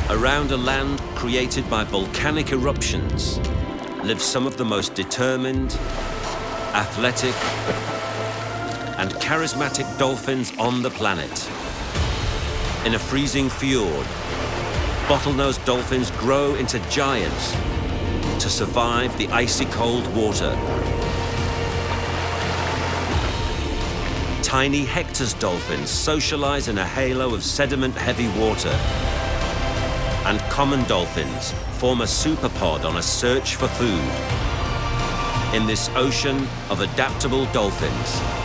Around a land created by volcanic eruptions live some of the most determined, athletic, and charismatic dolphins on the planet. In a freezing fjord, bottlenose dolphins grow into giants to survive the icy cold water. Tiny Hector's dolphins socialize in a halo of sediment-heavy water. And common dolphins form a superpod on a search for food. In this ocean of adaptable dolphins,